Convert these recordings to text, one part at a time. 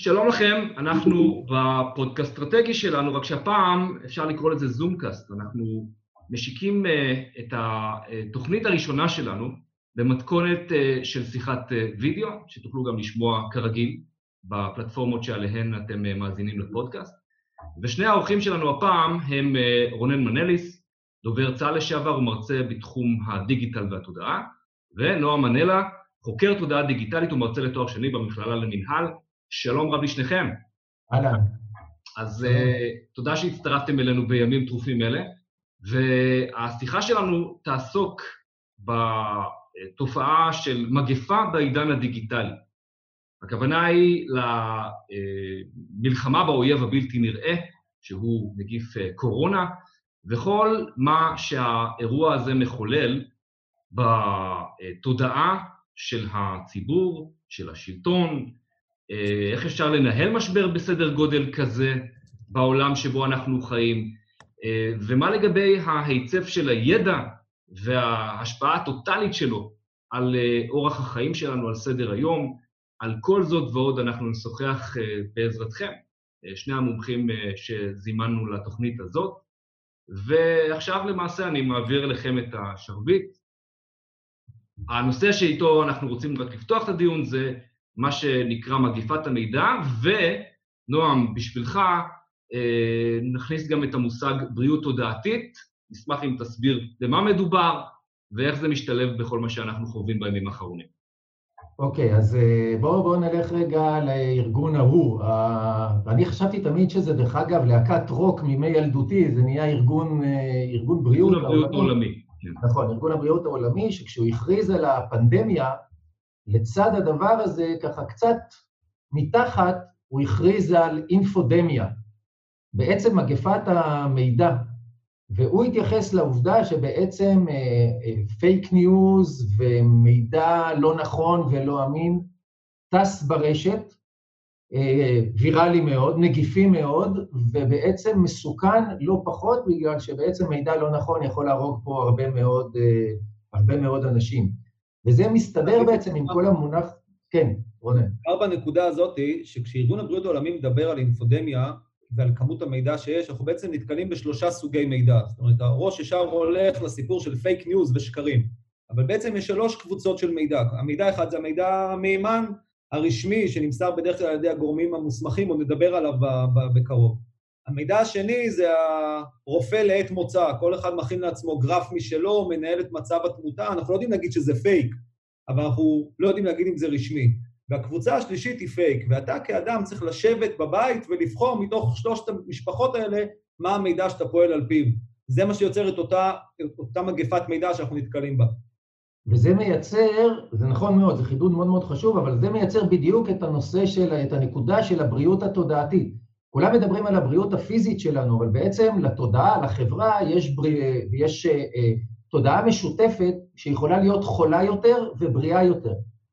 שלום לכם, אנחנו בפודקאסט אסטרטגי שלנו, רק שהפעם אפשר לקרוא לזה זומקאסט. אנחנו משיקים את התוכנית הראשונה שלנו במתכונת של שיחת וידאו, שתוכלו גם לשמוע כרגיל בפלטפורמות שעליהן אתם מאזינים לפודקאסט. ושני האורחים שלנו הפעם הם רונן מנליס, דובר צה"ל לשעבר ומרצה בתחום הדיגיטל והתודעה, ונועם מנלה, חוקר תודעה דיגיטלית ומרצה לתואר שני במכללה למינהל. שלום רב לשניכם. אהלן. אז תודה שהצטרפתם אלינו בימים טרופים אלה, והשיחה שלנו תעסוק בתופעה של מגפה בעידן הדיגיטלי. הכוונה היא למלחמה באויב הבלתי נראה, שהוא נגיף קורונה, וכל מה שהאירוע הזה מחולל בתודעה של הציבור, של השלטון, איך אפשר לנהל משבר בסדר גודל כזה בעולם שבו אנחנו חיים, ומה לגבי ההיצף של הידע וההשפעה הטוטלית שלו על אורח החיים שלנו, על סדר היום. על כל זאת ועוד אנחנו נשוחח בעזרתכם, שני המומחים שזימנו לתוכנית הזאת, ועכשיו למעשה אני מעביר לכם את השרביט. הנושא שאיתו אנחנו רוצים רק לפתוח את הדיון זה מה שנקרא מגפת המידע, ונועם, בשבילך נכניס גם את המושג בריאות תודעתית. נשמח אם תסביר למה מדובר, ואיך זה משתלב בכל מה שאנחנו חווים בימים האחרונים. אוקיי, אז בואו נלך רגע לארגון ההוא. אני חשבתי תמיד שזה דרך אגב להקת רוק מימי ילדותי, זה נהיה ארגון בריאות העולמי. נכון, ארגון הבריאות העולמי, שכשהוא הכריז על הפנדמיה, לצד הדבר הזה, ככה קצת מתחת, הוא הכריז על אינפודמיה, בעצם מגפת המידע, והוא התייחס לעובדה שבעצם פייק ניוז ומידע לא נכון ולא אמין, טס ברשת, ויראלי מאוד, נגיפי מאוד, ובעצם מסוכן לא פחות, בגלל שבעצם מידע לא נכון יכול להרוג פה הרבה מאוד אנשים. וזה מסתדר בעצם עם כל המונח, כן, רונן. בנקודה הזאת, שכשארגון הבריאות העולמי מדבר על אינפודמיה ועל כמות המידע שיש, אנחנו בעצם נתקלים בשלושה סוגי מידע. זאת אומרת, הראש ישר הולך לסיפור של פייק ניוז ושקרים. אבל בעצם יש שלוש קבוצות של מידע. המידע אחד זה המידע המהימן, הרשמי, שנמסר בדרך כלל על ידי הגורמים המוסמכים, או נדבר עליו בקרוב. המידע השני זה הרופא לעת מוצא, כל אחד מכין לעצמו גרף משלו, מנהל את מצב התמותה, אנחנו לא יודעים להגיד שזה פייק, אבל אנחנו לא יודעים להגיד אם זה רשמי. והקבוצה השלישית היא פייק, ואתה כאדם צריך לשבת בבית ולבחור מתוך שלושת המשפחות האלה, מה המידע שאתה פועל על פיו. זה מה שיוצר את אותה מגפת מידע שאנחנו נתקלים בה. וזה מייצר, זה נכון מאוד, זה חידוד מאוד מאוד חשוב, אבל זה מייצר בדיוק את הנושא את הנקודה של הבריאות התודעתית. כולם מדברים על הבריאות הפיזית שלנו, אבל בעצם לתודעה, לחברה, יש תודעה משותפת שיכולה להיות חולה יותר ובריאה יותר.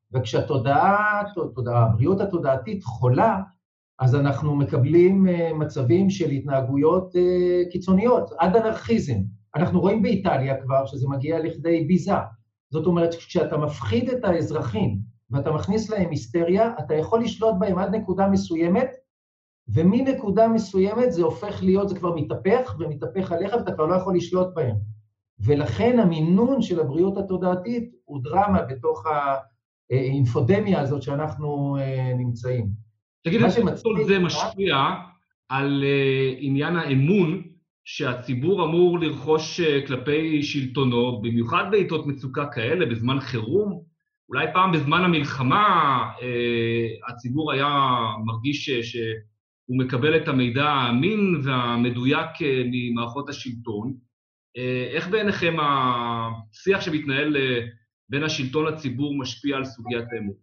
הבריאות התודעתית חולה, אז אנחנו מקבלים מצבים של התנהגויות קיצוניות, עד אנרכיזם. אנחנו רואים באיטליה כבר שזה מגיע לכדי ביזה. זאת אומרת, כשאתה מפחיד את האזרחים ואתה מכניס להם היסטריה, אתה יכול לשלוט בהם עד נקודה מסוימת, ומנקודה מסוימת זה הופך להיות, זה כבר מתהפך עליך, ואתה כבר לא יכול לשלוט בהם. ולכן המינון של הבריאות התודעתית הוא דרמה בתוך האינפודמיה הזאת שאנחנו נמצאים. תגיד, איך כל זה משפיע על עניין האמון שהציבור אמור לרכוש כלפי שלטונו, במיוחד בעיתות מצוקה כאלה, בזמן חירום? אולי פעם בזמן המלחמה הציבור היה מרגיש שהוא מקבל את המידע האמין והמדויק ממערכות השלטון. איך בעיניכם השיח שמתנהל בין השלטון לציבור משפיע על סוגיית האמון?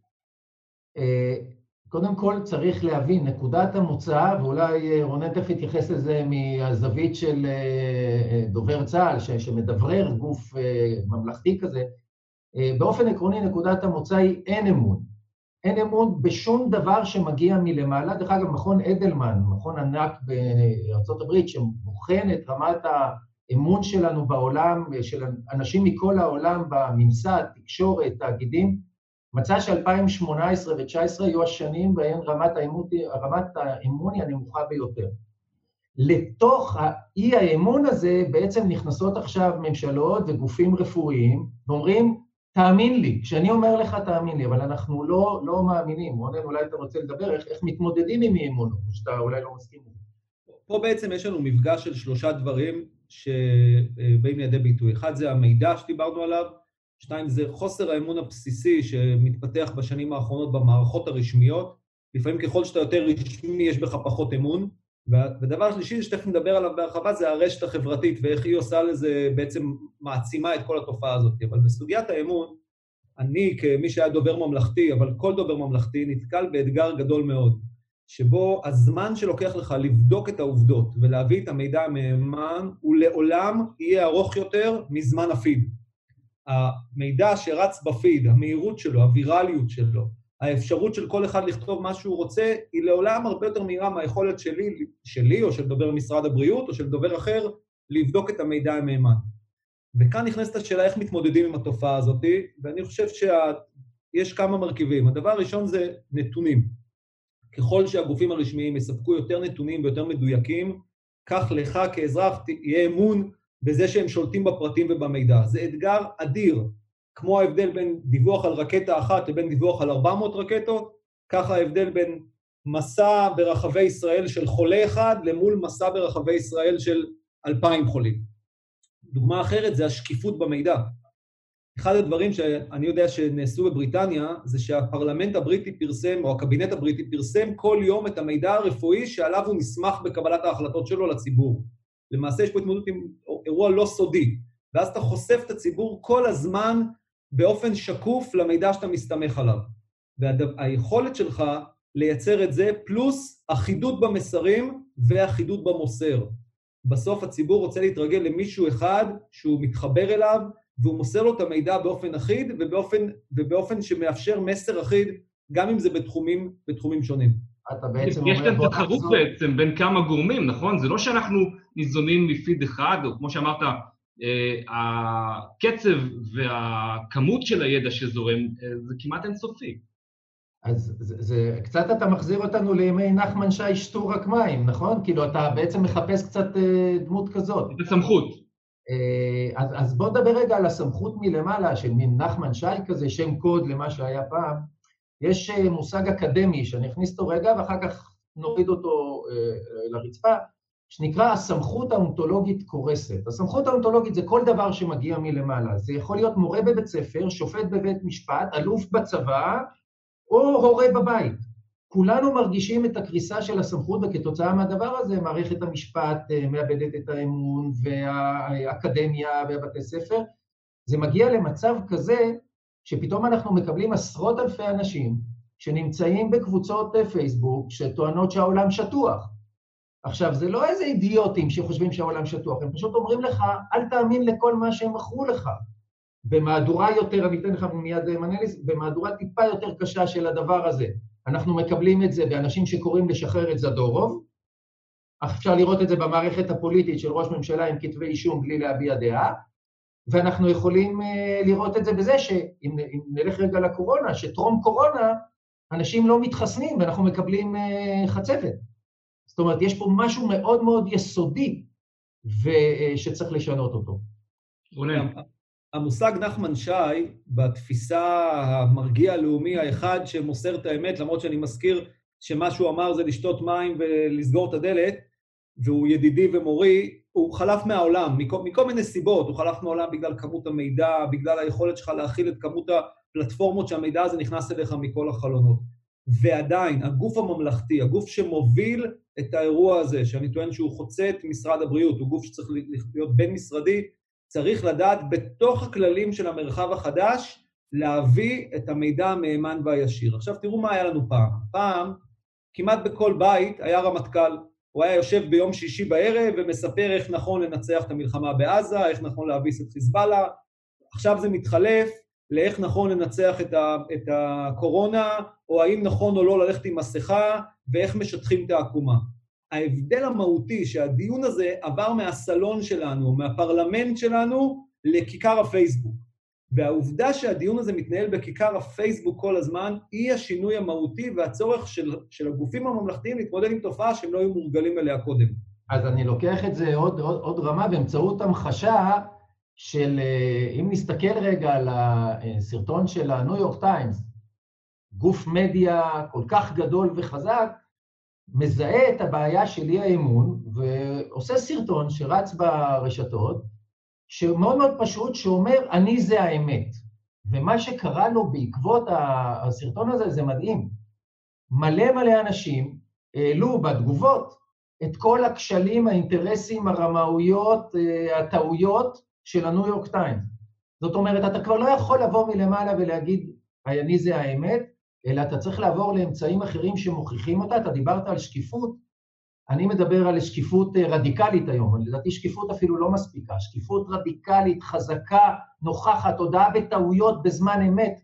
קודם כל צריך להבין, נקודת המוצא, ואולי רונן תכף יתייחס לזה מהזווית של דובר צה"ל, שמדברר גוף ממלכתי כזה, באופן עקרוני נקודת המוצא היא אין אמון. אין אמון בשום דבר שמגיע מלמעלה. דרך אגב, מכון אדלמן, מכון ענק בארצות הברית, שבוחן את רמת האמון שלנו בעולם, של אנשים מכל העולם בממסד, תקשורת, תאגידים, מצא ש-2018 ו-2019 יהיו השנים בהן רמת האמון היא הנמוכה ביותר. לתוך האי האמון הזה בעצם נכנסות עכשיו ממשלות וגופים רפואיים, ואומרים, תאמין לי, כשאני אומר לך תאמין לי, אבל אנחנו לא מאמינים. רונן, אולי אתה רוצה לדבר, איך מתמודדים עם אי אמון, או שאתה אולי לא מסכים. פה בעצם יש לנו מפגש של 3 דברים שבאים לידי ביטוי. אחד זה המידע שדיברנו עליו, 2 זה חוסר האמון הבסיסי שמתפתח בשנים האחרונות במערכות הרשמיות, לפעמים ככל שאתה יותר רשמי יש בך פחות אמון, ודבר שלישי שתכף נדבר עליו בהרחבה זה הרשת החברתית ואיך היא עושה לזה בעצם מעצימה את כל התופעה הזאת. אבל בסוגיית האמון, אני כמי שהיה דובר ממלכתי, אבל כל דובר ממלכתי נתקל באתגר גדול מאוד, שבו הזמן שלוקח לך לבדוק את העובדות ולהביא את המידע המהימן, הוא לעולם יהיה ארוך יותר מזמן הפיד. המידע שרץ בפיד, המהירות שלו, הווירליות שלו, האפשרות של כל אחד לכתוב מה שהוא רוצה, היא לעולם הרבה יותר מהירה מהיכולת שלי או של דובר משרד הבריאות או של דובר אחר, לבדוק את המידע המהימן. וכאן נכנסת השאלה איך מתמודדים עם התופעה הזאת, ואני חושב שיש כמה מרכיבים. הדבר הראשון זה נתונים. ככל שהגופים הרשמיים יספקו יותר נתונים ויותר מדויקים, כך לך כאזרח יהיה אמון בזה שהם שולטים בפרטים ובמידע. זה אתגר אדיר. כמו ההבדל בין דיווח על רקטה אחת לבין דיווח על 400 רקטות, ככה ההבדל בין מסע ברחבי ישראל של חולה אחד למול מסע ברחבי ישראל של 2,000 חולים. דוגמה אחרת זה השקיפות במידע. אחד הדברים שאני יודע שנעשו בבריטניה, זה שהפרלמנט הבריטי פרסם, או הקבינט הבריטי פרסם כל יום את המידע הרפואי שעליו הוא נסמך בקבלת ההחלטות שלו לציבור. למעשה יש פה התמודדות עם אירוע לא סודי, ואז אתה חושף את הציבור כל הזמן באופן שקוף למידע שאתה מסתמך עליו. והיכולת שלך לייצר את זה, פלוס אחידות במסרים ואחידות במוסר. בסוף הציבור רוצה להתרגל למישהו אחד שהוא מתחבר אליו, והוא מוסר לו את המידע באופן אחיד, ובאופן שמאפשר מסר אחיד, גם אם זה בתחומים שונים. יש כאן תחרות בעצם בין כמה גורמים, נכון? זה לא שאנחנו ניזונים מפיד אחד, או כמו שאמרת, הקצב והכמות של הידע שזורם, זה כמעט אינסופי. אז זה קצת אתה מחזיר אותנו לימי נחמן שי שתו רק מים, נכון? כאילו אתה בעצם מחפש קצת דמות כזאת. את הסמכות. אז בוא נדבר רגע על הסמכות מלמעלה, של מין נחמן שי כזה, שם קוד למה שהיה פעם. יש מושג אקדמי שאני אכניס אותו רגע, ואחר כך נוריד אותו לרצפה, שנקרא הסמכות האונתולוגית קורסת. הסמכות האונתולוגית זה כל דבר שמגיע מלמעלה. זה יכול להיות מורה בבית ספר, שופט בבית משפט, אלוף בצבא, או הורה בבית. כולנו מרגישים את הקריסה של הסמכות, וכתוצאה מהדבר הזה מערכת המשפט מאבדת את האמון, והאקדמיה והבתי ספר. זה מגיע למצב כזה, שפתאום אנחנו מקבלים עשרות אלפי אנשים, שנמצאים בקבוצות פייסבוק, שטוענות שהעולם שטוח. עכשיו, זה לא איזה אידיוטים שחושבים שהעולם שטוח, הם פשוט אומרים לך, אל תאמין לכל מה שהם מכרו לך. במהדורה יותר, אני אתן לך מיד מנליס, במהדורה טיפה יותר קשה של הדבר הזה. אנחנו מקבלים את זה באנשים שקוראים לשחרר את זדורוב, אפשר לראות את זה במערכת הפוליטית של ראש ממשלה עם כתבי אישום בלי להביע דעה, ואנחנו יכולים לראות את זה בזה שאם נלך רגע לקורונה, שטרום קורונה, אנשים לא מתחסנים ואנחנו מקבלים חצבת. זאת אומרת, יש פה משהו מאוד מאוד יסודי שצריך לשנות אותו. המושג נחמן שי, בתפיסה המרגיע הלאומי האחד שמוסר את האמת, למרות שאני מזכיר שמה שהוא אמר זה לשתות מים ולסגור את הדלת, והוא ידידי ומורי, הוא חלף מהעולם, מכל מיני סיבות, הוא חלף מהעולם בגלל כמות המידע, בגלל היכולת שלך להכיל את כמות הפלטפורמות שהמידע הזה נכנס אליך מכל החלונות. ועדיין, הגוף הממלכתי, הגוף שמוביל את האירוע הזה, שאני טוען שהוא חוצה את משרד הבריאות, הוא גוף שצריך להיות בין משרדי, צריך לדעת בתוך הכללים של המרחב החדש, להביא את המידע המהימן והישיר. עכשיו תראו מה היה לנו פעם. פעם, כמעט בכל בית היה רמטכ"ל. הוא היה יושב ביום שישי בערב ומספר איך נכון לנצח את המלחמה בעזה, איך נכון להביס את חיזבאללה. עכשיו זה מתחלף לאיך נכון לנצח את הקורונה, או האם נכון או לא ללכת עם מסכה, ואיך משטחים את העקומה. ההבדל המהותי שהדיון הזה עבר מהסלון שלנו, מהפרלמנט שלנו, לכיכר הפייסבוק. והעובדה שהדיון הזה מתנהל בכיכר הפייסבוק כל הזמן, היא השינוי המהותי והצורך של הגופים הממלכתיים להתמודד עם תופעה שהם לא היו מורגלים אליה קודם. אז אני לוקח את זה עוד רמה באמצעות המחשה של, אם נסתכל רגע על הסרטון של הניו יורק טיימס, גוף מדיה כל כך גדול וחזק, מזהה את הבעיה של אי האמון, ועושה סרטון שרץ ברשתות, שמאוד מאוד פשוט, שאומר, אני זה האמת. ומה שקרה לו בעקבות הסרטון הזה, זה מדהים. מלא אנשים העלו בתגובות את כל הכשלים, האינטרסים, הרמאויות, הטעויות של הניו יורק טיימס. זאת אומרת, אתה כבר לא יכול לבוא מלמעלה ולהגיד, אני זה האמת, אלא אתה צריך לעבור לאמצעים אחרים שמוכיחים אותה. אתה דיברת על שקיפות, אני מדבר על שקיפות רדיקלית היום, לדעתי שקיפות אפילו לא מספיקה, שקיפות רדיקלית, חזקה, נוכחת, הודעה בטעויות בזמן אמת,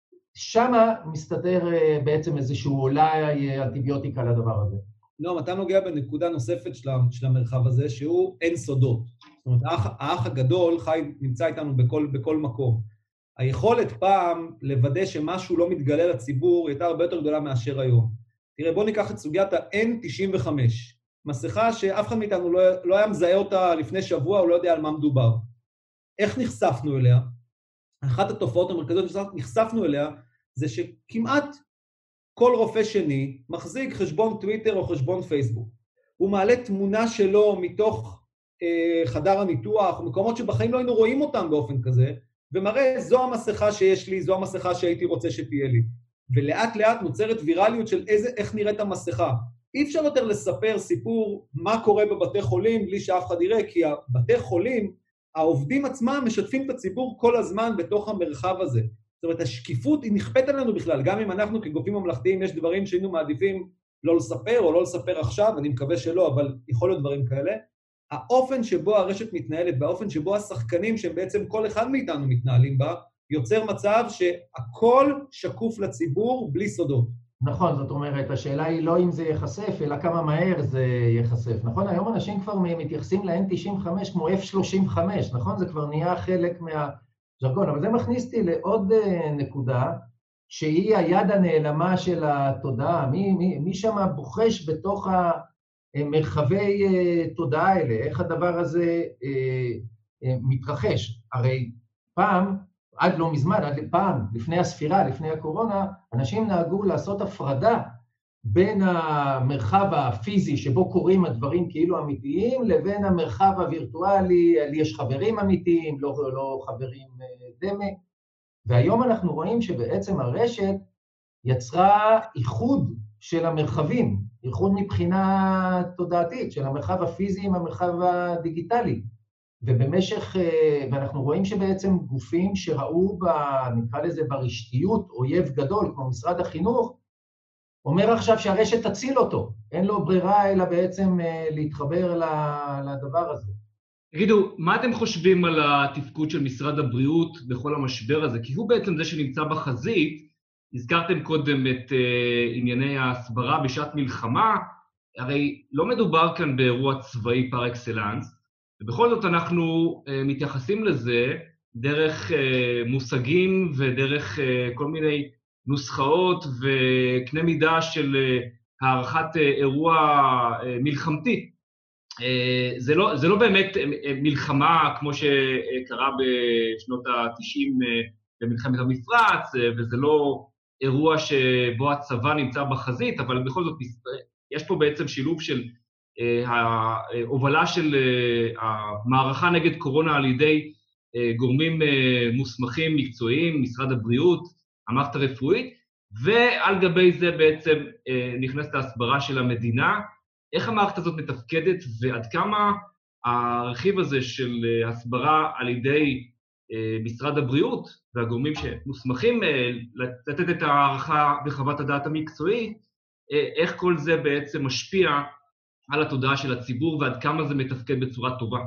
שמה מסתדר בעצם איזשהו אולי אנטיביוטיקה לדבר הזה. לא, אתה נוגע בנקודה נוספת של המרחב הזה, שהוא אין סודות. זאת אומרת, האח הגדול נמצא איתנו בכל מקום. היכולת פעם לוודא שמשהו לא מתגלה לציבור הייתה הרבה יותר גדולה מאשר היום. תראה, בוא ניקח את סוגיית ה-N95. מסכה שאף אחד מאיתנו לא היה מזהה אותה לפני שבוע, הוא לא יודע על מה מדובר. איך נחשפנו אליה? אחת התופעות המרכזיות שנחשפנו אליה, זה שכמעט כל רופא שני מחזיק חשבון טוויטר או חשבון פייסבוק. הוא מעלה תמונה שלו מתוך חדר הניתוח, מקומות שבחיים לא היינו רואים אותם באופן כזה, ומראה, זו המסכה שיש לי, זו המסכה שהייתי רוצה שתהיה לי. ולאט לאט נוצרת וירליות של איך נראית המסכה. אי אפשר יותר לספר סיפור מה קורה בבתי חולים בלי שאף אחד יראה, כי הבתי חולים, העובדים עצמם משתפים את הציבור כל הזמן בתוך המרחב הזה. זאת אומרת, השקיפות היא נכפית עלינו בכלל, גם אם אנחנו כגופים ממלכתיים יש דברים שהיינו מעדיפים לא לספר או לא לספר עכשיו, אני מקווה שלא, אבל יכול להיות דברים כאלה. האופן שבו הרשת מתנהלת, באופן שבו השחקנים שהם בעצם כל אחד מאיתנו מתנהלים בה, יוצר מצב שהכל שקוף לציבור בלי סודות. נכון, זאת אומרת, השאלה היא לא אם זה ייחשף, אלא כמה מהר זה ייחשף. נכון, היום אנשים כבר מתייחסים ל-N95 כמו F35, נכון? זה כבר נהיה חלק מהז'רגון, אבל זה מכניס אותי לעוד נקודה, שהיא היד הנעלמה של התודעה. מי שם בוחש בתוך המרחבי תודעה האלה? איך הדבר הזה מתרחש? הרי פעם, עד לא מזמן, פעם, לפני הספירה, לפני הקורונה, אנשים נהגו לעשות הפרדה בין המרחב הפיזי שבו קוראים הדברים כאילו אמיתיים, לבין המרחב הווירטואלי, לי יש חברים אמיתיים, לא חברים דמה. והיום אנחנו רואים שבעצם הרשת יצרה איחוד של המרחבים, איחוד מבחינה תודעתית, של המרחב הפיזי עם המרחב הדיגיטלי. ואנחנו רואים שבעצם גופים שראו, נקרא לזה ברשתיות, אויב גדול, כמו משרד החינוך, אומר עכשיו שהרשת תציל אותו. אין לו ברירה אלא בעצם להתחבר לדבר הזה. תגידו, מה אתם חושבים על התפקוד של משרד הבריאות בכל המשבר הזה? כי הוא בעצם זה שנמצא בחזית. הזכרתם קודם את ענייני ההסברה בשעת מלחמה, הרי לא מדובר כאן באירוע צבאי פר אקסלנס, ובכל זאת אנחנו מתייחסים לזה דרך מושגים ודרך כל מיני נוסחאות וקנה מידה של הערכת אירוע מלחמתי. זה לא באמת מלחמה כמו שקרה בשנות ה-90 במלחמת המפרץ, וזה לא אירוע שבו הצבא נמצא בחזית, אבל בכל זאת יש פה בעצם שילוב של ההובלה של המערכה נגד קורונה על ידי גורמים מוסמכים מקצועיים, משרד הבריאות, המערכת הרפואית, ועל גבי זה בעצם נכנסת ההסברה של המדינה. איך המערכת הזאת מתפקדת ועד כמה הרכיב הזה של הסברה על ידי משרד הבריאות והגורמים שמוסמכים לתת את הערכה וחוות הדעת המקצועית, איך כל זה בעצם משפיע על התודעה של הציבור ועד כמה זה מתפקד בצורה טובה.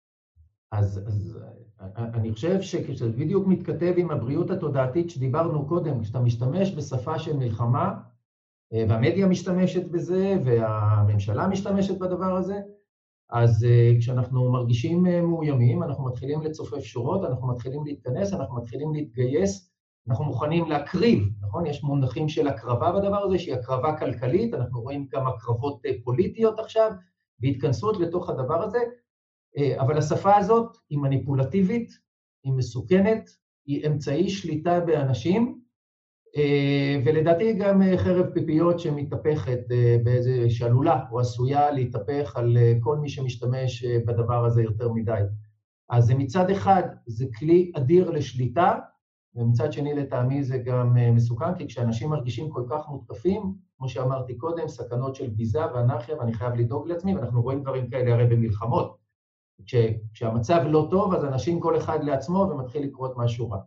אז אני חושב שכשזה בדיוק מתכתב עם הבריאות התודעתית שדיברנו קודם, כשאתה משתמש בשפה של מלחמה, והמדיה משתמשת בזה, והממשלה משתמשת בדבר הזה, אז כשאנחנו מרגישים מאוימים, אנחנו מתחילים לצופף שורות, אנחנו מתחילים להתכנס, אנחנו מתחילים להתגייס, אנחנו מוכנים להקריב, נכון? יש מונחים של הקרבה בדבר הזה, שהיא הקרבה כלכלית, אנחנו רואים גם הקרבות פוליטיות עכשיו, בהתכנסות לתוך הדבר הזה, אבל השפה הזאת היא מניפולטיבית, היא מסוכנת, היא אמצעי שליטה באנשים, ולדעתי גם חרב פיפיות שמתהפכת באיזה שעלולה או עשויה להתהפך על כל מי שמשתמש בדבר הזה יותר מדי. אז מצד אחד זה כלי אדיר לשליטה, ומצד שני לטעמי זה גם מסוכן, כי כשאנשים מרגישים כל כך מותקפים, כמו שאמרתי קודם, סכנות של ביזה ואנרכיה, ואני חייב לדאוג לעצמי, ואנחנו רואים דברים כאלה הרי במלחמות. כשהמצב לא טוב, אז אנשים כל אחד לעצמו ומתחיל לקרות משהו רע.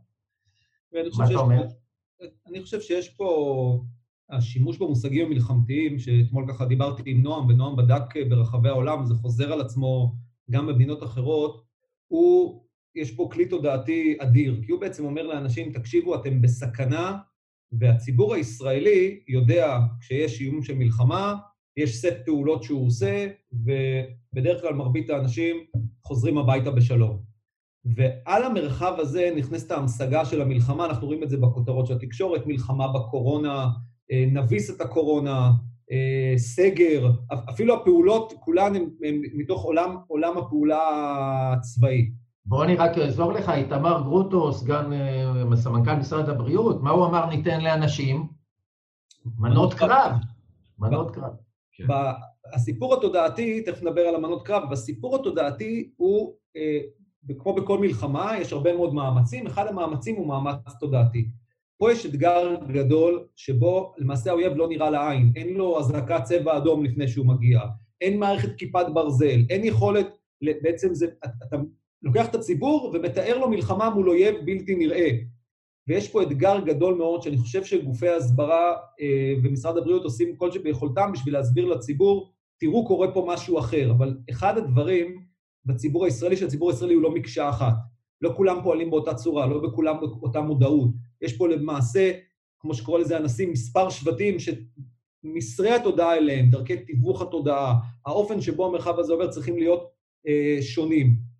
מה אתה אומר? אני חושב שיש פה השימוש במושגים המלחמתיים, שאתמול ככה דיברתי עם נועם, ונועם בדק ברחבי העולם, זה חוזר על עצמו גם במדינות אחרות, יש פה כלי תודעתי אדיר, כי הוא בעצם אומר לאנשים, תקשיבו, אתם בסכנה, והציבור הישראלי יודע כשיש איום של מלחמה, יש סט פעולות שהוא עושה, ובדרך כלל מרבית האנשים חוזרים הביתה בשלום. ועל המרחב הזה נכנסת ההמשגה של המלחמה, אנחנו רואים את זה בכותרות של התקשורת, מלחמה בקורונה, נביס את הקורונה, סגר, אפילו הפעולות כולן הן מתוך עולם הפעולה הצבאי. בוא אני רק אעזור לך, איתמר גרוטו, סגן סמנכ"ל משרד הבריאות, מה הוא אמר ניתן לאנשים? מנות קרב. מנות קרב. הסיפור התודעתי, תכף נדבר על המנות קרב, והסיפור התודעתי הוא, כמו בכל מלחמה, יש הרבה מאוד מאמצים, אחד המאמצים הוא מאמץ תודעתי. פה יש אתגר גדול שבו למעשה האויב לא נראה לעין, אין לו הזרקת צבע אדום לפני שהוא מגיע, אין מערכת כיפת ברזל, אין יכולת, בעצם אתה לוקח את הציבור ומתאר לו מלחמה מול אויב בלתי נראה. ויש פה אתגר גדול מאוד שאני חושב שגופי ההסברה ומשרד הבריאות עושים כל שביכולתם בשביל להסביר לציבור, תראו קורה פה משהו אחר, אבל אחד הדברים בציבור הישראלי, שהציבור הישראלי הוא לא מקשה אחת. לא כולם פועלים באותה צורה, לא בכולם באותה מודעות. יש פה למעשה, כמו שקורא לזה הנשיא, מספר שבטים שמסרי התודעה אליהם, דרכי תיווך התודעה, האופן שבו המרחב הזה עובר צריכים להיות שונים.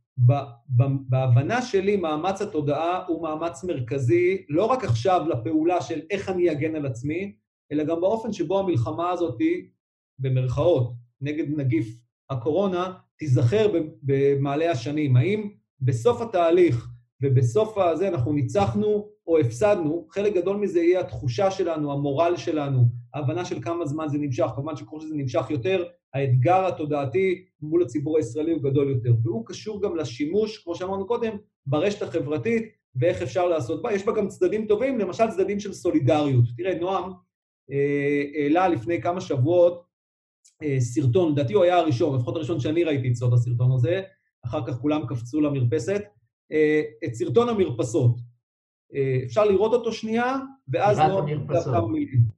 בהבנה שלי, מאמץ התודעה הוא מאמץ מרכזי, לא רק עכשיו לפעולה של איך אני אגן על עצמי, אלא גם באופן שבו המלחמה הזאת, במרכאות, נגד נגיף הקורונה, תיזכר במעלה השנים. האם בסוף התהליך ובסוף הזה אנחנו ניצחנו או הפסדנו, חלק גדול מזה יהיה התחושה שלנו, המורל שלנו, ההבנה של כמה זמן זה נמשך, כמובן שכל שזה נמשך יותר, האתגר התודעתי מול הציבור הישראלי הוא גדול יותר, והוא קשור גם לשימוש, כמו שאמרנו קודם, ברשת החברתית, ואיך אפשר לעשות בה. יש בה גם צדדים טובים, למשל צדדים של סולידריות. תראה, נועם העלה לפני כמה שבועות סרטון, לדעתי הוא היה הראשון, לפחות הראשון שאני ראיתי את הסרטון הזה, אחר כך כולם קפצו למרפסת, את סרטון המרפסות. אפשר לראות אותו שנייה, ואז נועם כמה מילים.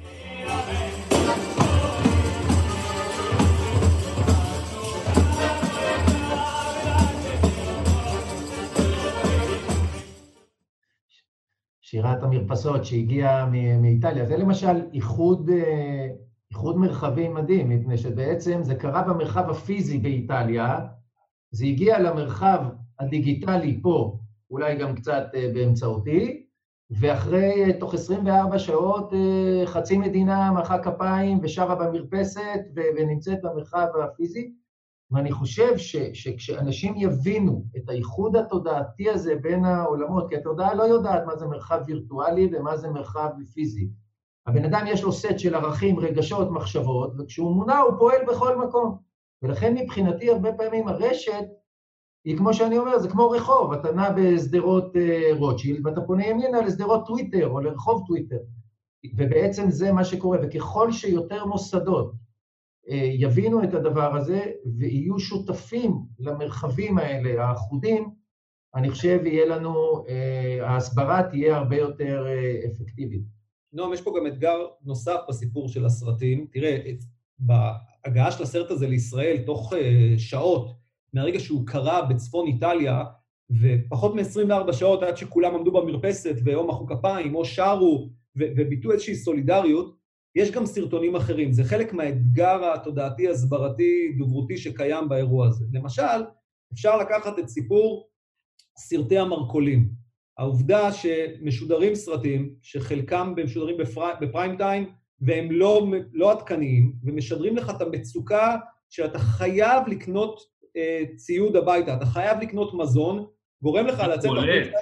שירת המרפסות שהגיעה מאיטליה, זה למשל איחוד מרחבים מדהים, מפני שבעצם זה קרה במרחב הפיזי באיטליה, זה הגיע למרחב הדיגיטלי פה, אולי גם קצת באמצעותי, ואחרי, תוך 24 שעות, חצי מדינה מחאה כפיים ושרה במרפסת ונמצאת במרחב הפיזי, ואני חושב שכשאנשים יבינו את הייחוד התודעתי הזה בין העולמות, כי התודעה לא יודעת מה זה מרחב וירטואלי ומה זה מרחב פיזי. הבן אדם יש לו סט של ערכים, רגשות, מחשבות, וכשהוא מונע הוא פועל בכל מקום. ולכן מבחינתי הרבה פעמים הרשת היא כמו שאני אומר, זה כמו רחוב, אתה נע בסדרות רוטשילד, ואתה פונה ימינה לסדרות טוויטר או לרחוב טוויטר. ובעצם זה מה שקורה, וככל שיותר מוסדות יבינו את הדבר הזה ויהיו שותפים למרחבים האלה, האחודים, אני חושב יהיה לנו, ההסברה תהיה הרבה יותר אפקטיבית. נועם, יש פה גם אתגר נוסף בסיפור של הסרטים. תראה, בהגעה של הסרט הזה לישראל, תוך שעות, מהרגע שהוא קרה בצפון איטליה, ופחות מ-24 שעות עד שכולם עמדו במרפסת, ואו מחאו כפיים, או שרו, וביטאו איזושהי סולידריות, יש גם סרטונים אחרים, זה חלק מהאתגר התודעתי, הסברתי, דוברותי שקיים באירוע הזה. למשל, אפשר לקחת את סיפור סרטי המרכולים. העובדה שמשודרים סרטים, שחלקם משודרים בפריים טיים, והם לא עדכניים, ומשדרים לך את המצוקה שאתה חייב לקנות ציוד הביתה, אתה חייב לקנות מזון, גורם לך לצאת החוצה,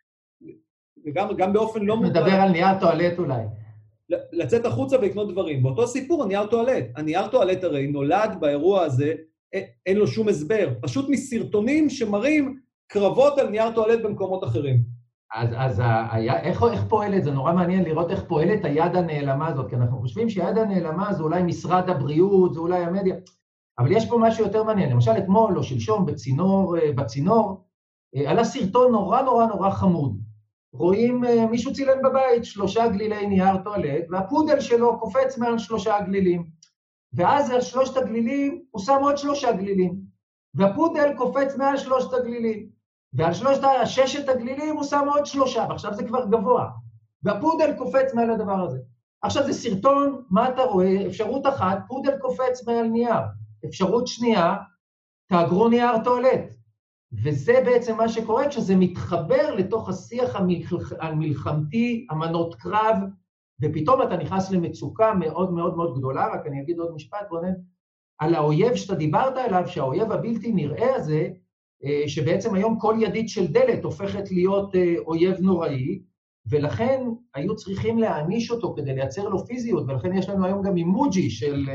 וגם באופן לא מודע. מדבר על נייר טואלט אולי. לצאת החוצה ולקנות דברים. באותו סיפור, הנייר טואלט. הנייר טואלט הרי נולד באירוע הזה, אין לו שום הסבר, פשוט מסרטונים שמראים קרבות על נייר טואלט במקומות אחרים. אז איך פועלת? זה נורא מעניין לראות איך פועלת היד הנעלמה הזאת, כי אנחנו חושבים שהיד הנעלמה זה אולי משרד הבריאות, זה אולי המדיה, אבל יש פה משהו יותר מעניין. למשל, אתמול או שלשום בצינור, עלה סרטון נורא חמוד. רואים מישהו צילם בבית 3 גלילי נייר טואלט, והפודל שלו קופץ מעל 3 גלילים. ואז על 3 הגלילים הוא שם עוד 3 גלילים. והפודל קופץ מעל 3 הגלילים. ועל 6 הגלילים הוא שם עוד 3, ועכשיו זה כבר גבוה. והפודל קופץ מעל הדבר הזה. עכשיו זה סרטון, מה אתה רואה? אפשרות אחת, פודל קופץ מעל נייר. אפשרות שנייה, תאגרו נייר טואלט. וזה בעצם מה שקורה כשזה מתחבר לתוך השיח המלחמתי, המנות קרב, ופתאום אתה נכנס למצוקה מאוד גדולה. רק אני אגיד עוד משפט, רונן, על האויב שאתה דיברת עליו, שהאויב הבלתי נראה הזה, שבעצם היום כל ידית של דלת הופכת להיות אויב נוראי, ולכן היו צריכים להעניש אותו כדי לייצר לו פיזיות, ולכן יש לנו היום גם אימוג'י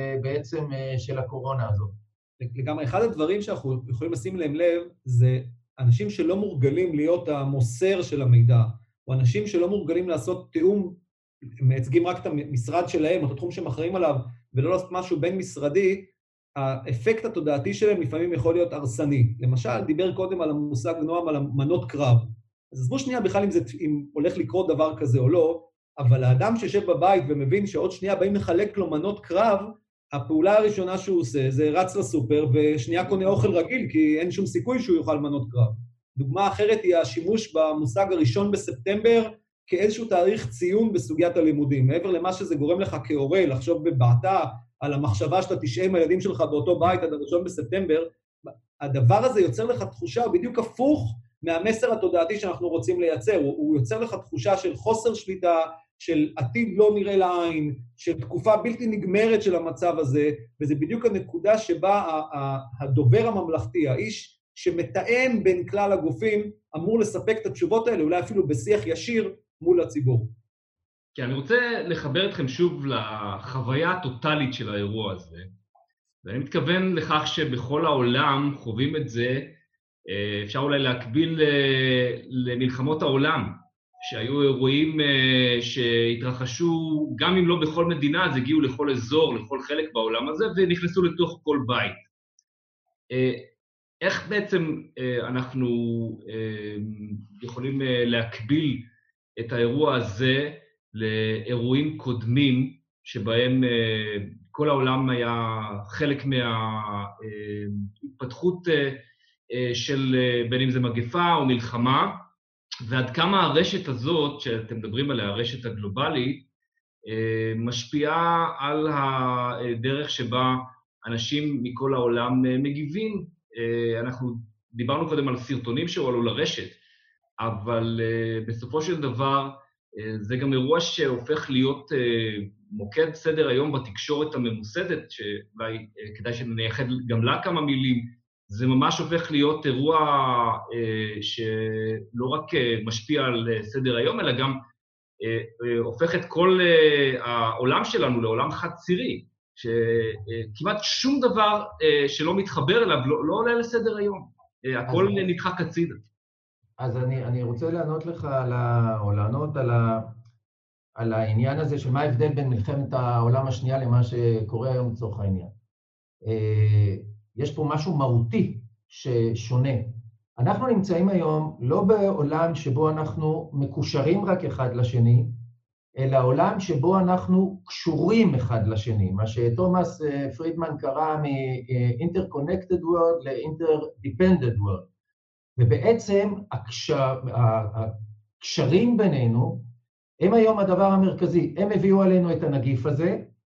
של הקורונה הזאת. לגמרי, אחד הדברים שאנחנו יכולים לשים להם לב, זה אנשים שלא מורגלים להיות המוסר של המידע, או אנשים שלא מורגלים לעשות תיאום, מייצגים רק את המשרד שלהם, או את התחום שהם אחראים עליו, ולא לעשות משהו בין משרדי, האפקט התודעתי שלהם לפעמים יכול להיות הרסני. למשל, דיבר קודם על המושג נועם, על המנות קרב. אז עזבו שנייה בכלל אם הולך לקרות דבר כזה או לא, אבל האדם שיושב בבית ומבין שעוד שנייה באים לחלק לו מנות קרב, הפעולה הראשונה שהוא עושה זה רץ לסופר ושנייה קונה אוכל רגיל, כי אין שום סיכוי שהוא יוכל מנות קרב. דוגמה אחרת היא השימוש במושג 1 בספטמבר, כאיזשהו תאריך ציון בסוגיית הלימודים. מעבר למה שזה גורם לך כהורה, לחשוב בבעתה על המחשבה שאתה 90 הילדים שלך באותו בית עד 1 בספטמבר, הדבר הזה יוצר לך תחושה, הוא בדיוק הפוך מהמסר התודעתי שאנחנו רוצים לייצר. הוא יוצר לך תחושה של חוסר שליטה, של עתיד לא נראה לעין, של תקופה בלתי נגמרת של המצב הזה, וזה בדיוק הנקודה שבה הדובר הממלכתי, האיש שמתאם בין כלל הגופים, אמור לספק את התשובות האלה, אולי אפילו בשיח ישיר מול הציבור. כי אני רוצה לחבר אתכם שוב לחוויה הטוטלית של האירוע הזה, ואני מתכוון לכך שבכל העולם חווים את זה, אפשר אולי להקביל למלחמות העולם, שהיו אירועים שהתרחשו, גם אם לא בכל מדינה, אז הגיעו לכל אזור, לכל חלק בעולם הזה, ונכנסו לתוך כל בית. איך בעצם אנחנו יכולים להקביל את האירוע הזה לאירועים קודמים, שבהם כל העולם היה חלק מההתפתחות של בין אם זה מגפה או מלחמה, ועד כמה הרשת הזאת, שאתם מדברים עליה, הרשת הגלובלית, משפיעה על הדרך שבה אנשים מכל העולם מגיבים. אנחנו דיברנו קודם על סרטונים שהועלו לרשת, אבל בסופו של דבר זה גם אירוע שהופך להיות מוקד סדר היום בתקשורת הממוסדת, שאולי כדאי שנייחד גם לה כמה מילים. זה ממש הופך להיות אירוע שלא רק משפיע על סדר היום, אלא גם הופך את כל העולם שלנו לעולם חד צירי, שכמעט שום דבר שלא מתחבר אליו לא עולה לסדר היום. הכל נדחק הצידה. אז אני רוצה לענות לך או לענות על העניין הזה של מה ההבדל בין מלחמת העולם השנייה למה שקורה היום לצורך העניין. יש פה משהו מהותי ששונה. אנחנו נמצאים היום לא בעולם שבו אנחנו מקושרים רק אחד לשני, אלא עולם שבו אנחנו קשורים אחד לשני, מה שתומאס פרידמן קרא מ-interconnected world ל-interdependent world. ובעצם הקשרים בינינו הם היום הדבר המרכזי. הם הביאו עלינו את הנגיף הזה,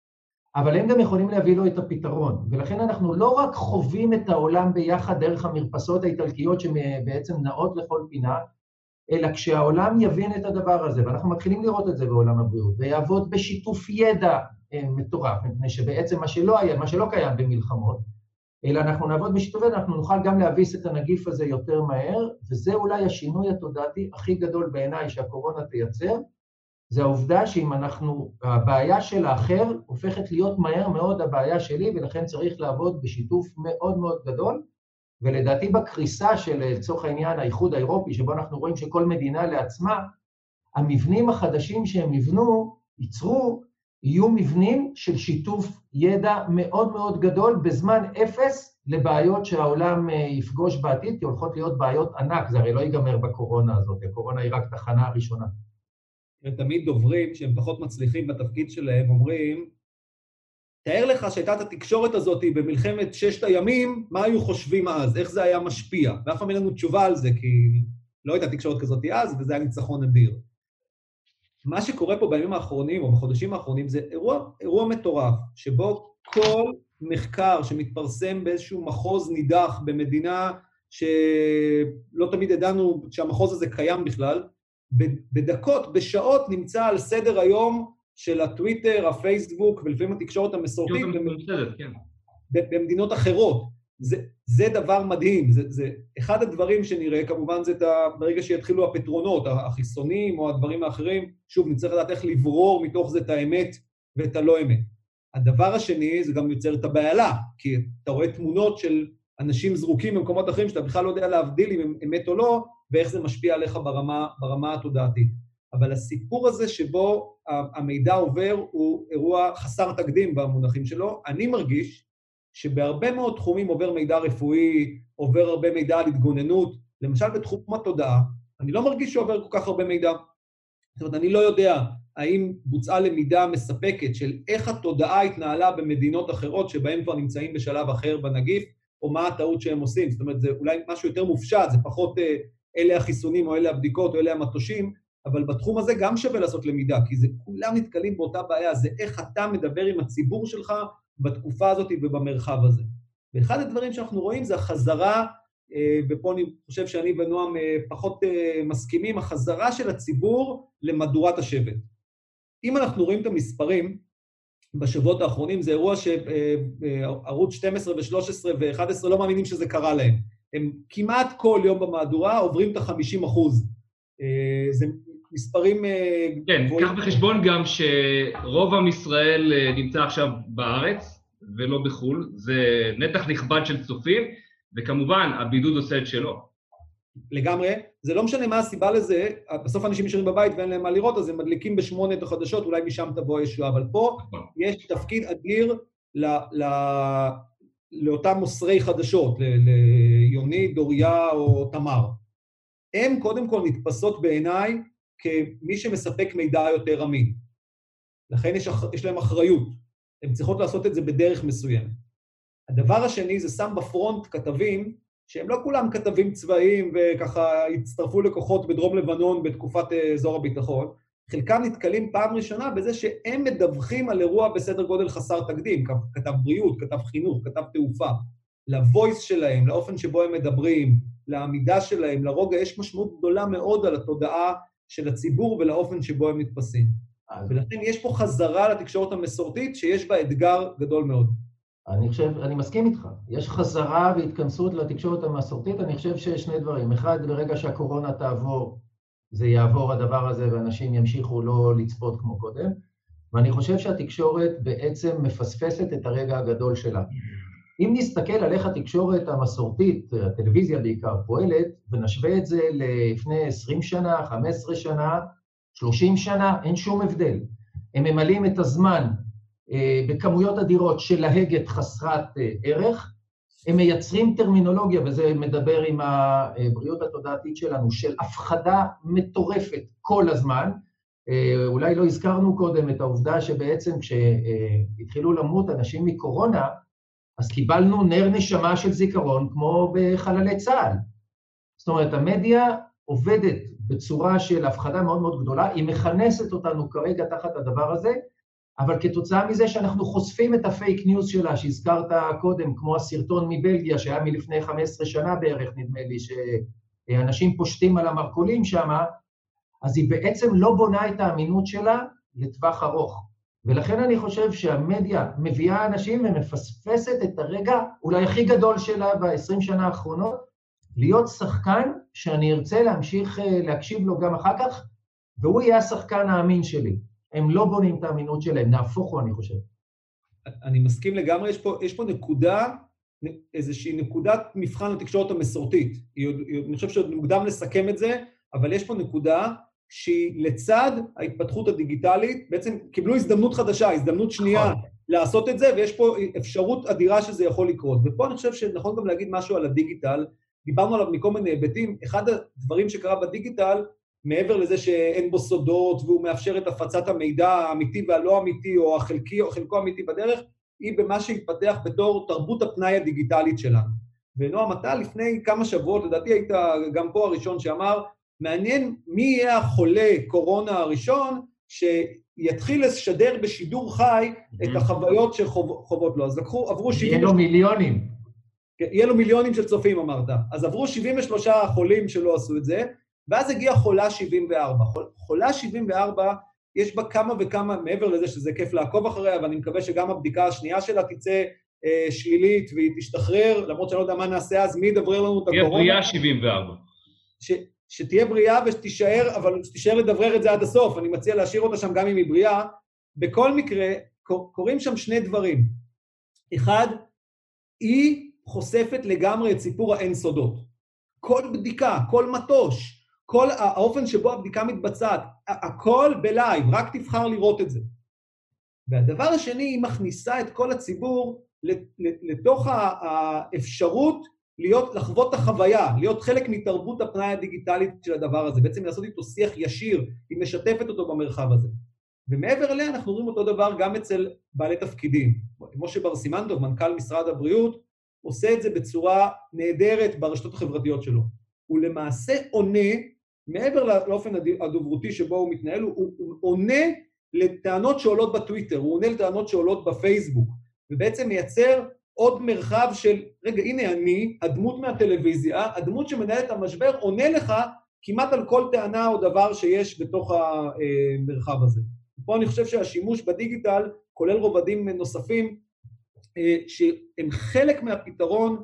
אבל הם גם יכולים להביא לו את הפתרון. ולכן אנחנו לא רק חווים את העולם ביחד דרך המרפסות האיטלקיות שבעצם נעות לכל פינה, אלא כשהעולם יבין את הדבר הזה, ואנחנו מתחילים לראות את זה בעולם הבריאות, ויעבוד בשיתוף ידע מטורף, מפני שבעצם מה שלא קיים במלחמות, אלא אנחנו נעבוד בשיתוף ידע, אנחנו נוכל גם להביס את הנגיף הזה יותר מהר, וזה אולי השינוי התודעתי הכי גדול בעיניי שהקורונה תייצר, זה העובדה שאם הבעיה של האחר הופכת להיות מהר מאוד הבעיה שלי, ולכן צריך לעבוד בשיתוף מאוד מאוד גדול, ולדעתי בקריסה של, לצורך העניין, האיחוד האירופי, שבו אנחנו רואים שכל מדינה לעצמה, המבנים החדשים שהם ייצרו, יהיו מבנים של שיתוף ידע מאוד מאוד גדול, בזמן אפס לבעיות שהעולם יפגוש בעתיד, כי הולכות להיות בעיות ענק, זה הרי לא ייגמר בקורונה הזאת, הקורונה היא רק תחנה הראשונה. ותמיד דוברים שהם פחות מצליחים בתפקיד שלהם אומרים, תאר לך שהייתה את התקשורת הזאת במלחמת 6 הימים, מה היו חושבים אז? איך זה היה משפיע? ואף פעם אין לנו תשובה על זה, כי לא הייתה תקשורת כזאת אז, וזה היה ניצחון אדיר. מה שקורה פה בימים האחרונים, או בחודשים האחרונים, זה אירוע מטורף, שבו כל מחקר שמתפרסם באיזשהו מחוז נידח במדינה שלא תמיד ידענו שהמחוז הזה קיים בכלל, בדקות, בשעות נמצא על סדר היום של הטוויטר, הפייסבוק, ולפעמים התקשורת המסורתית במדינות אחרות. זה דבר מדהים, זה אחד הדברים שנראה, כמובן זה ברגע שיתחילו הפתרונות, החיסונים או הדברים האחרים, שוב, נצטרך לדעת איך לברור מתוך זה את האמת ואת הלא אמת. הדבר השני, זה גם יוצר את הבעלה, כי אתה רואה תמונות של אנשים זרוקים במקומות אחרים, שאתה בכלל לא יודע להבדיל אם הם אמת או לא, ואיך זה משפיע עליך ברמה התודעתית. אבל הסיפור הזה שבו המידע עובר הוא אירוע חסר תקדים במונחים שלו. אני מרגיש שבהרבה מאוד תחומים עובר מידע רפואי, עובר הרבה מידע על התגוננות, למשל בתחום התודעה, אני לא מרגיש שעובר כל כך הרבה מידע. זאת אומרת, אני לא יודע האם בוצעה למידה מספקת של איך התודעה התנהלה במדינות אחרות שבהן כבר נמצאים בשלב אחר בנגיף, או מה הטעות שהם עושים. זאת אומרת, זה אולי משהו יותר מופשט, זה פחות אלה החיסונים או אלה הבדיקות או אלה המטושים, אבל בתחום הזה גם שווה לעשות למידה, כי זה כולם נתקלים באותה בעיה, זה איך אתה מדבר עם הציבור שלך בתקופה הזאת ובמרחב הזה. ואחד הדברים שאנחנו רואים זה החזרה, ופה אני חושב שאני ונועם פחות מסכימים, החזרה של הציבור למדורת השבט. אם אנחנו רואים את המספרים בשבועות האחרונים, זה אירוע שערוץ 12 ו-13 ו-11 לא מאמינים שזה קרה להם. הם כמעט כל יום במהדורה עוברים את ה-50%. זה מספרים... כן, קח בחשבון גם שרוב עם ישראל נמצא עכשיו בארץ ולא בחול, זה נתח נכבד של צופים, וכמובן הבידוד עושה את שלו. לגמרי, זה לא משנה מה הסיבה לזה, בסוף אנשים נשארים בבית ואין להם מה לראות, אז הם מדליקים ב8 את החדשות, אולי משם תבוא הישועה, אבל פה יש תפקיד אדיר לאותם מוסרי חדשות, ליוני, דוריה או תמר. הם קודם כל נתפסות בעיניי כמי שמספק מידע יותר אמין. לכן יש להם אחריות. הם צריכות לעשות את זה בדרך מסוימת. הדבר השני זה שם בפרונט כתבים, שהם לא כולם כתבים צבאיים וככה הצטרפו לכוחות בדרום לבנון בתקופת אזור הביטחון, חלקם נתקלים פעם ראשונה בזה שהם מדווחים על אירוע בסדר גודל חסר תקדים, כתב בריאות, כתב חינוך, כתב תעופה, לוויס שלהם, לאופן שבו הם מדברים, לעמידה שלהם, לרוגע, יש משמעות גדולה מאוד על התודעה של הציבור ולאופן שבו הם נתפסים. ולכן יש פה חזרה לתקשורת המסורתית שיש בה אתגר גדול מאוד. אני מסכים איתך. יש חזרה והתכנסות לתקשורת המסורתית, אני חושב שיש שני דברים. אחד, ברגע שהקורונה תעבור, זה יעבור הדבר הזה ואנשים ימשיכו לא לצפות כמו קודם, ואני חושב שהתקשורת בעצם מפספסת את הרגע הגדול שלה. אם נסתכל על איך התקשורת המסורתית, הטלוויזיה בעיקר, פועלת, ונשווה את זה לפני 20 שנה, 15 שנה, 30 שנה, אין שום הבדל. הם ממלאים את הזמן בכמויות אדירות של להגת חסרת ערך, הם מייצרים טרמינולוגיה, וזה מדבר עם הבריאות התודעתית שלנו, של הפחדה מטורפת כל הזמן. אולי לא הזכרנו קודם את העובדה שבעצם כשהתחילו למות אנשים מקורונה, אז קיבלנו נר נשמה של זיכרון כמו בחללי צה"ל. זאת אומרת, המדיה עובדת בצורה של הפחדה מאוד מאוד גדולה, היא מכנסת אותנו כרגע תחת הדבר הזה, אבל כתוצאה מזה שאנחנו חושפים את הפייק ניוז שלה, שהזכרת קודם, כמו הסרטון מבלגיה, שהיה מלפני 15 שנה בערך, נדמה לי, שאנשים פושטים על המרקולים שם, אז היא בעצם לא בונה את האמינות שלה לטווח ארוך. ולכן אני חושב שהמדיה מביאה אנשים ומפספסת את הרגע, אולי הכי גדול שלה ב-20 שנה האחרונות, להיות שחקן שאני ארצה להמשיך להקשיב לו גם אחר כך, והוא יהיה השחקן האמין שלי. הם לא בונים את האמינות שלהם, נהפוך הוא, אני חושב. אני מסכים לגמרי, יש פה נקודה, איזושהי נקודת מבחן לתקשורת המסורתית. אני חושב שעוד מוקדם לסכם את זה, אבל יש פה נקודה שהיא לצד ההתפתחות הדיגיטלית, בעצם קיבלו הזדמנות חדשה, הזדמנות שנייה לעשות את זה, ויש פה אפשרות אדירה שזה יכול לקרות. ופה אני חושב שנכון גם להגיד משהו על הדיגיטל, דיברנו עליו מכל מיני היבטים, אחד הדברים שקרה בדיגיטל, מעבר לזה שאין בו סודות, והוא מאפשר את הפצת המידע האמיתי והלא אמיתי, או החלקי או חלקו אמיתי בדרך, היא במה שהתפתח בתור תרבות הפנאי הדיגיטלית שלנו. ונועם, אתה לפני כמה שבועות, לדעתי היית גם פה הראשון שאמר, מעניין מי יהיה החולה קורונה הראשון, שיתחיל לשדר בשידור חי את החוויות שחוות לו. אז עברו 70... יהיה לו מיליונים. יהיה לו מיליונים של צופים, אמרת. אז עברו 73 חולים שלא עשו את זה, ואז הגיעה חולה 74. חולה 74, יש בה כמה וכמה, מעבר לזה שזה כיף לעקוב אחריה, ואני מקווה שגם הבדיקה השנייה שלה תצא שלילית, והיא תשתחרר, למרות שאני לא יודע מה נעשה אז, מי ידברר לנו את הקורונה. תהיה בריאה 74. שתהיה בריאה ושתישאר, אבל שתישאר לדברר את זה עד הסוף, אני מציע להשאיר אותה שם גם אם היא בריאה. בכל מקרה, קורים שם שני דברים. אחד, היא חושפת לגמרי את סיפור האין סודות. כל בדיקה, כל מטוש, כל האופן שבו הבדיקה מתבצעת, הכל בלייב, רק תבחר לראות את זה. והדבר השני, היא מכניסה את כל הציבור לתוך האפשרות לחוות את החוויה, להיות חלק מתרבות הפנאי הדיגיטלית של הדבר הזה, בעצם לעשות איתו שיח ישיר, היא משתפת אותו במרחב הזה. ומעבר אליה אנחנו רואים אותו דבר גם אצל בעלי תפקידים. משה בר סימן-טוב, מנכ"ל משרד הבריאות, עושה את זה בצורה נהדרת ברשתות החברתיות שלו. הוא למעשה עונה, מעבר לאופן הדוברותי שבו הוא מתנהל, הוא עונה לטענות שעולות בטוויטר, הוא עונה לטענות שעולות בפייסבוק, ובעצם מייצר עוד מרחב של, רגע, הנה אני, הדמות מהטלוויזיה, הדמות שמנהלת המשבר, עונה לך כמעט על כל טענה או דבר שיש בתוך המרחב הזה. פה אני חושב שהשימוש בדיגיטל, כולל רובדים נוספים, שהם חלק מהפתרון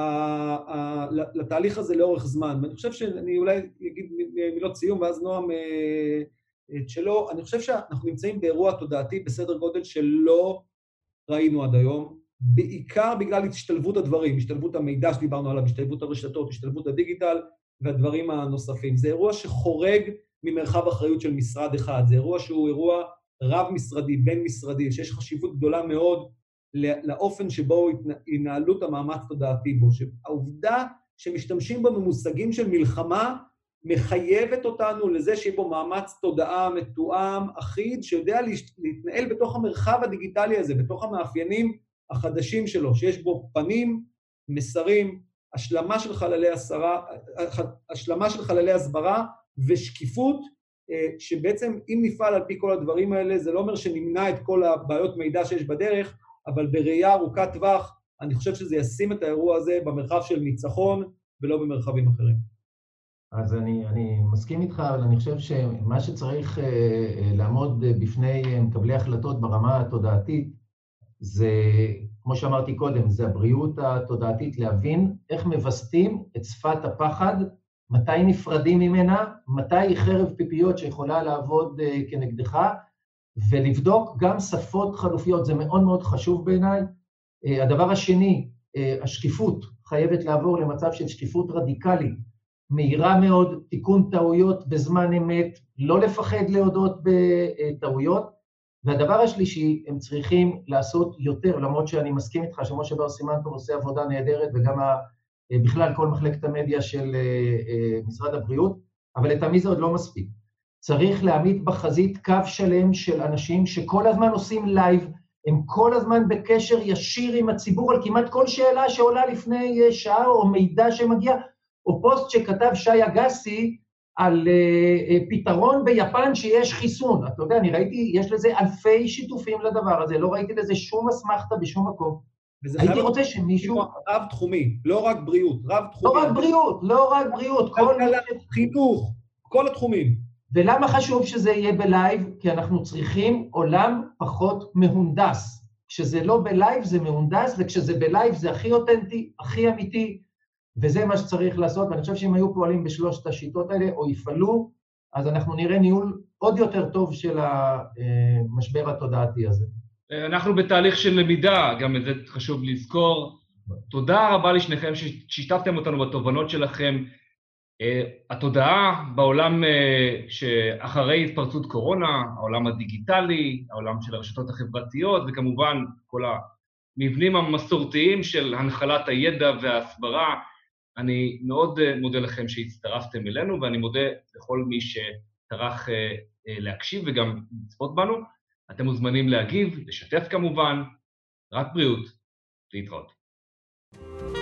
לתהליך הזה לאורך זמן. ואני חושב שאני אולי אגיד מילות סיום, ואז נועם את שלו. אני חושב שאנחנו נמצאים באירוע תודעתי בסדר גודל שלא ראינו עד היום, בעיקר בגלל השתלבות הדברים, השתלבות המידע שדיברנו עליו, השתלבות הרשתות, השתלבות הדיגיטל והדברים הנוספים. זה אירוע שחורג ממרחב אחריות של משרד אחד, זה אירוע שהוא אירוע רב-משרדי, בין-משרדי, שיש חשיבות גדולה מאוד לאופן שבו ינהלו את המאמץ תודעתי בו. העובדה שמשתמשים בו במושגים של מלחמה, מחייבת אותנו לזה שיהיה בו מאמץ תודעה מתואם, אחיד, שיודע להתנהל בתוך המרחב הדיגיטלי הזה, בתוך המאפיינים החדשים שלו, שיש בו פנים, מסרים, השלמה של חללי הסברה ושקיפות, שבעצם אם נפעל על פי כל הדברים האלה, זה לא אומר שנמנע את כל הבעיות מידע שיש בדרך, אבל בראייה ארוכת טווח, אני חושב שזה ישים את האירוע הזה במרחב של ניצחון, ולא במרחבים אחרים. אז אני מסכים איתך, אבל אני חושב שמה שצריך לעמוד בפני מקבלי החלטות ברמה התודעתית, זה, כמו שאמרתי קודם, זה הבריאות התודעתית, להבין איך מבסטים את שפת הפחד, מתי נפרדים ממנה, מתי היא חרב פיפיות שיכולה לעבוד כנגדך, ולבדוק גם שפות חלופיות, זה מאוד מאוד חשוב בעיניי. הדבר השני, השקיפות, חייבת לעבור למצב של שקיפות רדיקלית, מהירה מאוד, תיקון טעויות בזמן אמת, לא לפחד להודות בטעויות, והדבר השלישי, הם צריכים לעשות יותר, למרות שאני מסכים איתך שמשה בר סימן-טוב עושה עבודה נהדרת, וגם בכלל כל מחלקת המדיה של משרד הבריאות, אבל לטעמי זה עוד לא מספיק. צריך להעמיד בחזית קו שלם של אנשים שכל הזמן עושים לייב, הם כל הזמן בקשר ישיר עם הציבור על כמעט כל שאלה שעולה לפני שעה, או מידע שמגיע, או פוסט שכתב שי אגסי, על פתרון ביפן שיש חיסון. אתה יודע, אני ראיתי, יש לזה אלפי שיתופים לדבר הזה, לא ראיתי לזה שום אסמכתה בשום מקום. הייתי רוצה שמישהו... רב-תחומי, לא רק בריאות, רב-תחומי. לא רק בריאות, כלכלה, חינוך, כל התחומים. ולמה חשוב שזה יהיה בלייב? כי אנחנו צריכים עולם פחות מהונדס. כשזה לא בלייב זה מהונדס, וכשזה בלייב זה הכי אותנטי, הכי אמיתי, וזה מה שצריך לעשות, ואני חושב שאם היו פועלים בשלושת השיטות האלה, או יפעלו, אז אנחנו נראה ניהול עוד יותר טוב של המשבר התודעתי הזה. אנחנו בתהליך של למידה, גם את זה חשוב לזכור. תודה רבה לשניכם ששיתפתם אותנו בתובנות שלכם. התודעה בעולם שאחרי התפרצות קורונה, העולם הדיגיטלי, העולם של הרשתות החברתיות, וכמובן כל המבנים המסורתיים של הנחלת הידע וההסברה. אני מאוד מודה לכם שהצטרפתם אלינו, ואני מודה לכל מי שטרח להקשיב וגם לצפות בנו. אתם מוזמנים להגיב, לשתף כמובן, רק בריאות, להתראות.